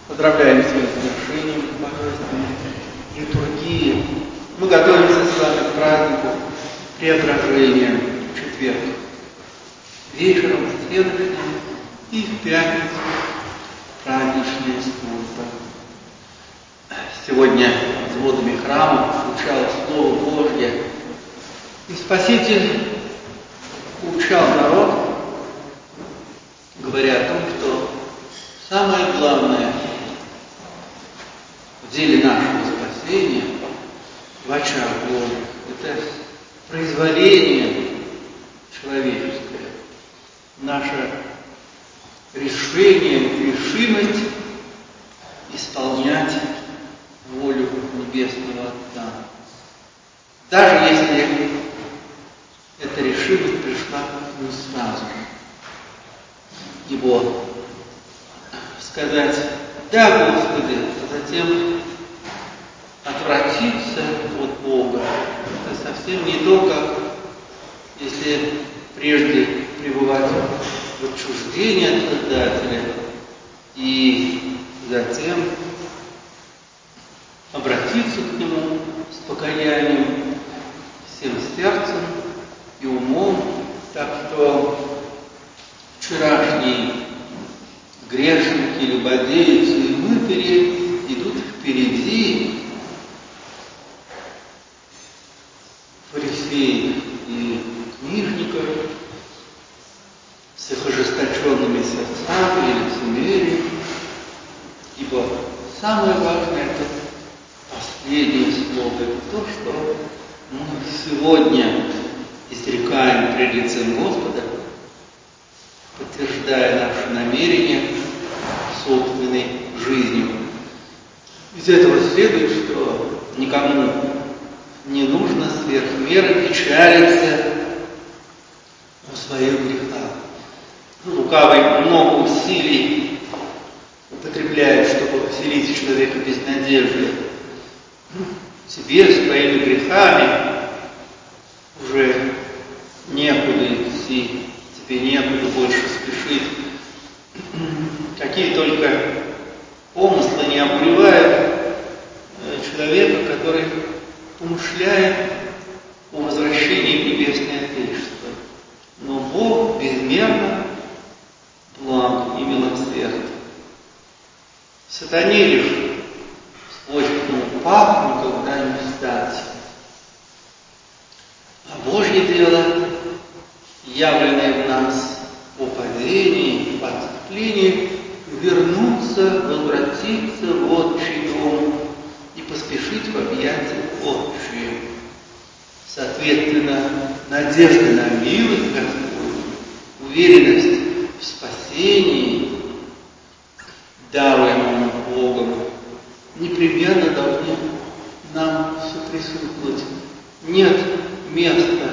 Поздравляем всех с завершением божественной литургии. Мы готовимся с вами к празднику Преображения в четверг. Вечером следующим и в пятницу праздничная служба. Сегодня с водами храма звучало Слово Божье, и Спаситель учал народ, говоря о том, что самое главное в деле нашего спасения в очах Божьих – это произволение человеческое, наше решимость исполнять волю Небесного Отца. Даже если эта решимость пришла не сразу. Ибо сказать «да, Господи», а затем отвратиться от Бога – это совсем не то, как если прежде пребывать в отчуждении от Создателя и затем обратиться к Нему с покаянием всем сердцем и умом. Так что вчерашние грешники, любодейцы и мытари идут впереди фарисеев и книжников с их ожесточенными сердцами и лицемерием, ибо самое важное – это последнее слово, это то, что мы сегодня изрекаем пред лицем Господа, подтверждая наше намерение собственной жизнью. Из этого следует, что никому не нужно сверх меры печалиться о своих грехах. Лукавый много усилий употребляет, чтобы поселить человека без надежды. Тебе своими грехами уже некуда идти, тебе некуда больше спешить. Какие только помыслы не обуревают человека, который помышляет о возвращении в Небесное Отечество. Но Бог безмерно благ и милосерд. Сатане лишь свойственно пахнуть, когда не встать. А Божье дело, явленное в нас о падении, по отступлении, вернуться, возвратиться в отчий дом и поспешить в объятия отчие. Соответственно, надежда на милость Господню, уверенность в спасении, даруемому Богом, непременно должны нам соприсутствовать. Нет места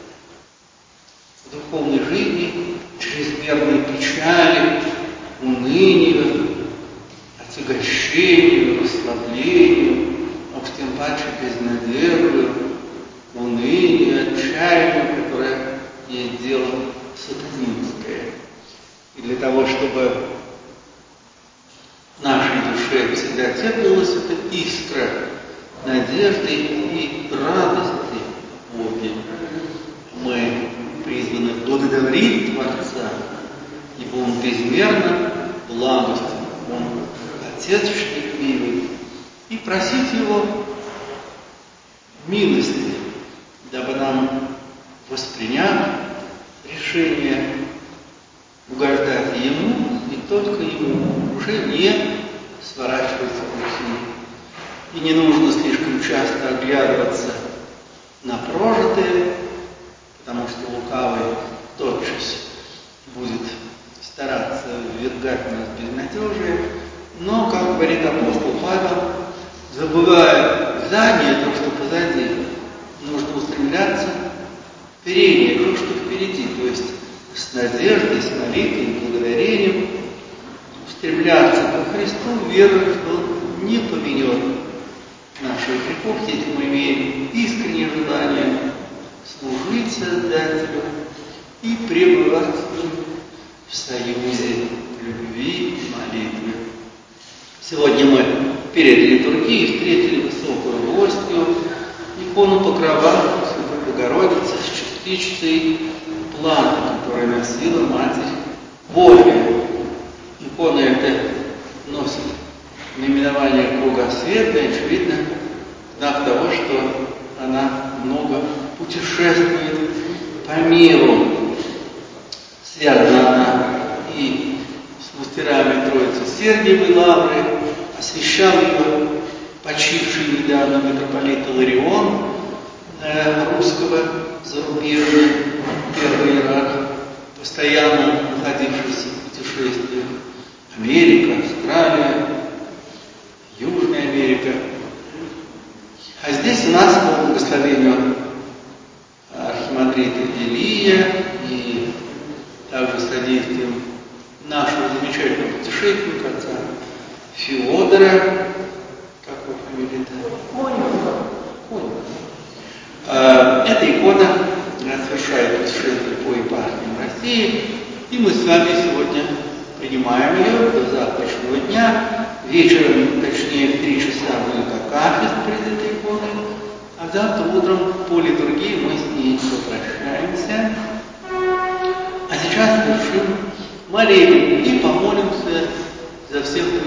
в духовной жизни чрезмерной печали, унынию, отягощению, расслаблению, а уж тем паче безнадежду, унынию, отчаянию, которое есть дело сатанинское. И для того, чтобы в нашей душе всегда теплилась эта искра надежды и радости в Боге, мы призваны благодарить Творца, ибо Он безмерно благостен, Он Отец счастливый, и просить Его милости, дабы нам, восприняв решение угождать Ему и только Ему, уже не сворачиваться пути. И не нужно слишком часто оглядываться на прожитое, потому что лукавый тотчас будет стараться ввергать нас в безнадежие, но, как говорит апостол Павел, забывая заднее, то, что позади, нужно устремляться в переднее, то, что впереди, то есть с надеждой, с молитвой, благодарением устремляться ко Христу, веруя, что Он не поменет наших грехов, если мы имеем искреннее желание служить Создателю и пребывать с Ним в союзе любви и молитвы. Сегодня мы перед литургией встретили высокую гостью, икону Покрова Святой Богородицы с частичцей платы, которую носила Матерь Божия. Икона эта носит наименование кругосветная, очевидно, знак того, что она много путешествует по миру. Связана она и с мастерами Троицы Сергиевой Лавры, освящал ее почивший недавно митрополит Иларион русского зарубежья, первый иерарх, постоянно находившийся в путешествиях. Америка, Австралия, Южная Америка. А здесь у нас по благословению архимандрита Илия и также содействием нашего замечательного путешественника, отца Феодора, как его фамилия-то? Конюх. Эта икона совершает путешествие по епархиям России, и мы с вами сегодня принимаем ее до завтрашнего дня. Вечером, точнее в 3 часа, будет акафист перед этой иконой, а завтра утром по литургии мы с ней попрощаемся. А сейчас совершим молебен и помолимся за всех